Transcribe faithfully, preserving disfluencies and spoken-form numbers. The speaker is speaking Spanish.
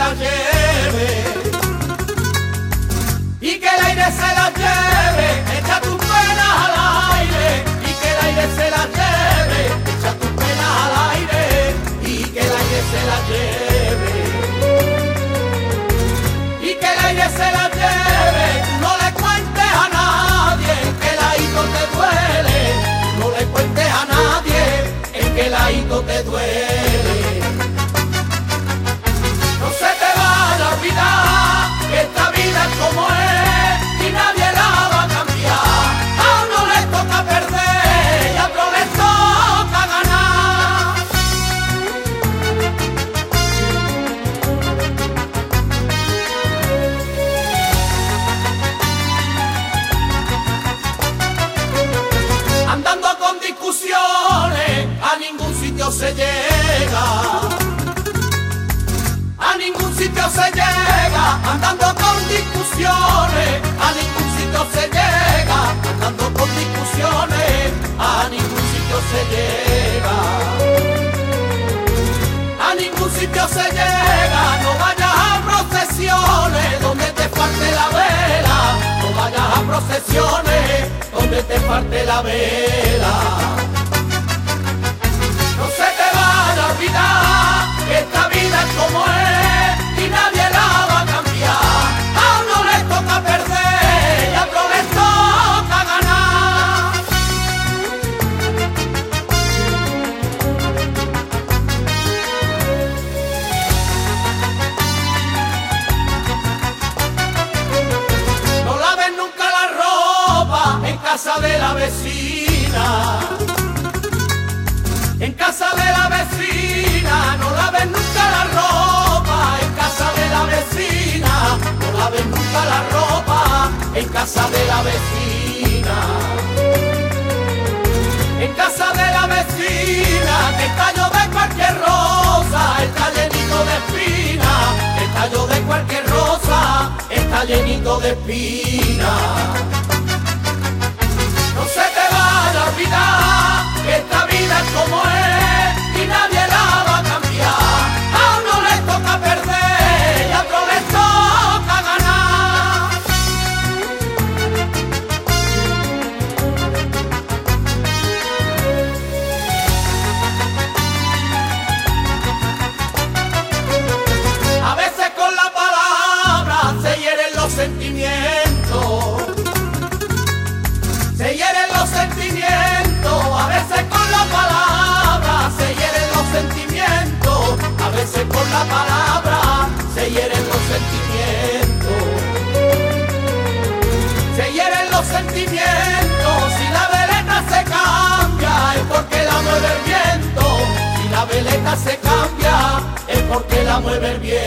la lleve, y que el aire se la lleve, echa tus penas al aire, y que el aire se la lleve, echa tus penas al aire, y que el aire se la lleve, y que el aire se la lleve, no le cuentes a nadie que el ahito te duele, no le cuentes a nadie que el ahito te duele. No se te vaya a olvidar que esta vida es como es y nadie la va a cambiar. A uno le toca perder y a otro le toca ganar. Andando con discusiones a ningún sitio se llega, a ningún sitio se llega, andando con discusiones, a ningún sitio se llega, andando con discusiones, a ningún sitio se llega, a ningún sitio se llega, no vayas a procesiones donde te falte la vela, no vayas a procesiones donde te falte la vela. No se te vaya a olvidar que esta vida es como es y nadie la va a cambiar. A uno le toca perder y a otro le toca ganar. No laves nunca la ropa en casa de la vecina. En casa de la vecina, no laves nunca la ropa. En casa de la vecina, no laves nunca la ropa. En casa de la vecina. En casa de la vecina, que el tallo de cualquier rosa está llenito de espinas. El tallo de cualquier rosa está llenito de espinas. No se te vaya a olvidar que esta vida es como es y nadie la va a cambiar. A uno le toca perder y a otro le toca ganar. A veces con la palabra se hieren los sentimientos. Se hieren los sentimientos, a veces con la palabra se hieren los sentimientos, a veces con la palabra se hieren los sentimientos. Se hieren los sentimientos, si la veleta se cambia es porque la mueve el viento. Si la veleta se cambia es porque la mueve el viento.